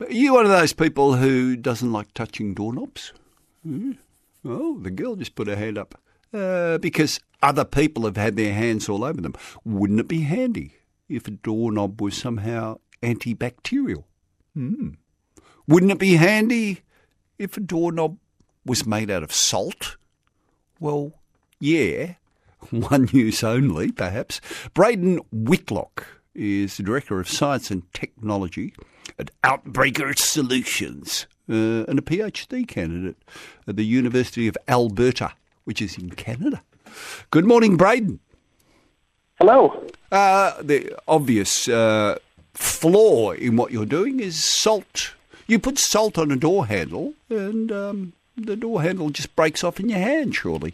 Are you one of those people who doesn't like touching doorknobs? Oh, the girl just put her hand up. Because other people have had their hands all over them. Wouldn't it be handy if a doorknob was somehow antibacterial? Wouldn't it be handy if a doorknob was made out of salt? Well, yeah. One use only, perhaps. Braden Whitlock is the Director of Science and Technology at Outbreaker Solutions and a PhD candidate at the University of Alberta, which is in Canada. Good morning, Braden. Hello. The obvious flaw in what you're doing is salt. You put salt on a door handle and the door handle just breaks off in your hand, surely.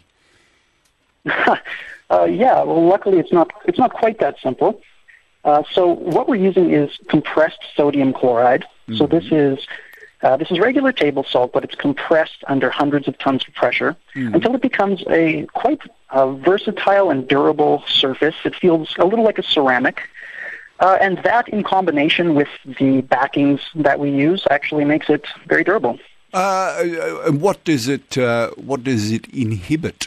Yeah, well, luckily it's not quite that simple. So what we're using is compressed sodium chloride. Mm-hmm. So this is regular table salt, but it's compressed under hundreds of tons of pressure until it becomes a quite versatile and durable surface. It feels a little like a ceramic. And that, in combination with the backings that we use, actually makes it very durable. And what does it inhibit?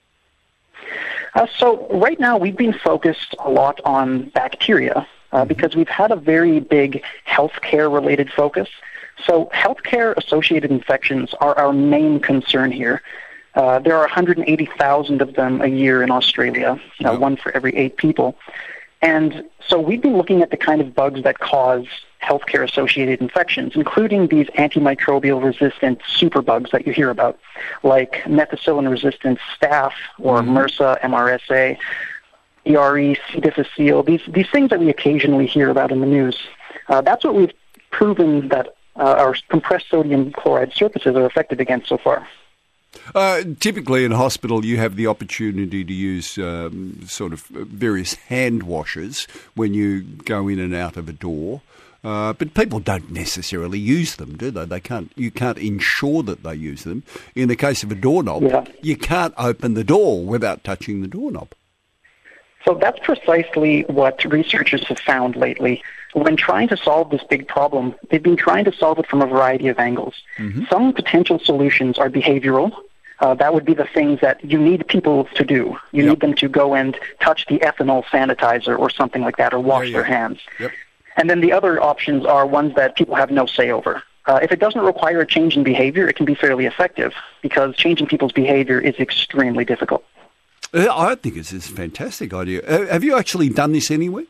So right now we've been focused a lot on bacteria because we've had a very big healthcare-related focus. So healthcare-associated infections are our main concern here. There are 180,000 of them a year in Australia, one for every 8 people. And so we've been looking at the kind of bugs that cause healthcare-associated infections, including these antimicrobial-resistant superbugs that you hear about, like methicillin-resistant staph or MRSA, MRSA, ERE, C. difficile, these things that we occasionally hear about in the news. That's what we've proven that our compressed sodium chloride surfaces are effective against so far. Typically in hospital you have the opportunity to use sort of various hand washers when you go in and out of a door. But people don't necessarily use them, do they? You can't ensure that they use them. In the case of a doorknob, you can't open the door without touching the doorknob. So that's precisely what researchers have found lately. When trying to solve this big problem, they've been trying to solve it from a variety of angles. Mm-hmm. Some potential solutions are behavioral. That would be the things that you need people to do. You need them to go and touch the ethanol sanitizer or something like that, or wash their hands. Yep. And then the other options are ones that people have no say over. If it doesn't require a change in behavior, it can be fairly effective because changing people's behavior is extremely difficult. I think it's a fantastic idea. Have you actually done this anywhere?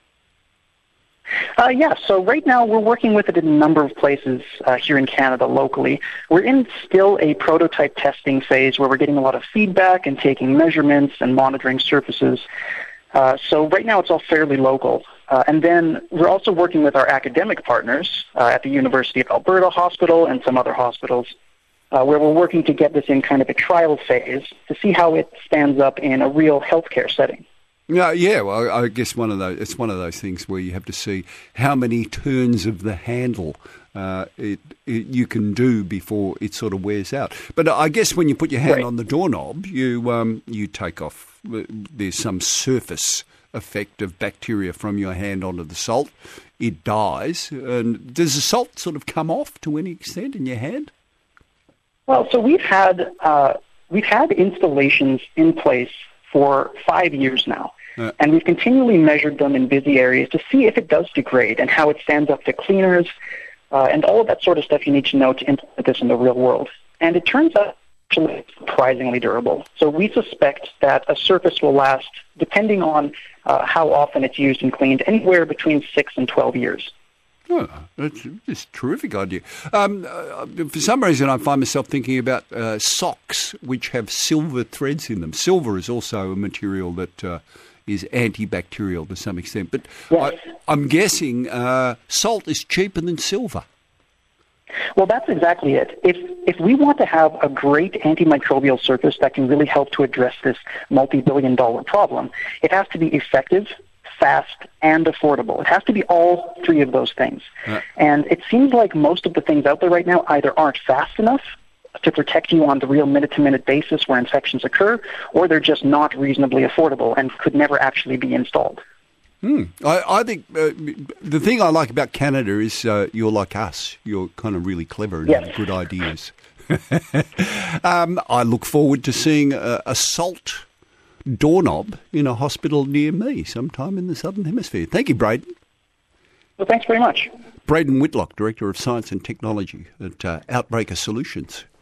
Yeah, so right now we're working with it in a number of places here in Canada locally. We're in still a prototype testing phase where we're getting a lot of feedback and taking measurements and monitoring surfaces. So right now it's all fairly local. And then we're also working with our academic partners at the University of Alberta Hospital and some other hospitals where we're working to get this in kind of a trial phase to see how it stands up in a real healthcare setting. Yeah. Well, I guess it's one of those things where you have to see how many turns of the handle you can do before it sort of wears out. But I guess when you put your hand on the doorknob, you take off. There's some surface effect of bacteria from your hand onto the salt. It dies. And does the salt sort of come off to any extent in your hand? Well, so we've had installations in place for 5 years now. And we've continually measured them in busy areas to see if it does degrade and how it stands up to cleaners and all of that sort of stuff you need to know to implement this in the real world. And it turns out actually surprisingly durable. So we suspect that a surface will last, depending on how often it's used and cleaned, anywhere between 6 and 12 years. Oh, that's a terrific idea. For some reason, I find myself thinking about socks which have silver threads in them. Silver is also a material that is antibacterial to some extent. But I'm guessing salt is cheaper than silver. Well, that's exactly it. If we want to have a great antimicrobial surface that can really help to address this multi-billion-dollar problem, it has to be effective, fast, and affordable. It has to be all 3 of those things. And it seems like most of the things out there right now either aren't fast enough to protect you on the real minute-to-minute basis where infections occur, or they're just not reasonably affordable and could never actually be installed. I think the thing I like about Canada is you're like us. You're kind of really clever and have good ideas. I look forward to seeing a salt doorknob in a hospital near me sometime in the Southern Hemisphere. Thank you, Braden. Well, thanks very much. Braden Whitlock, Director of Science and Technology at Outbreaker Solutions.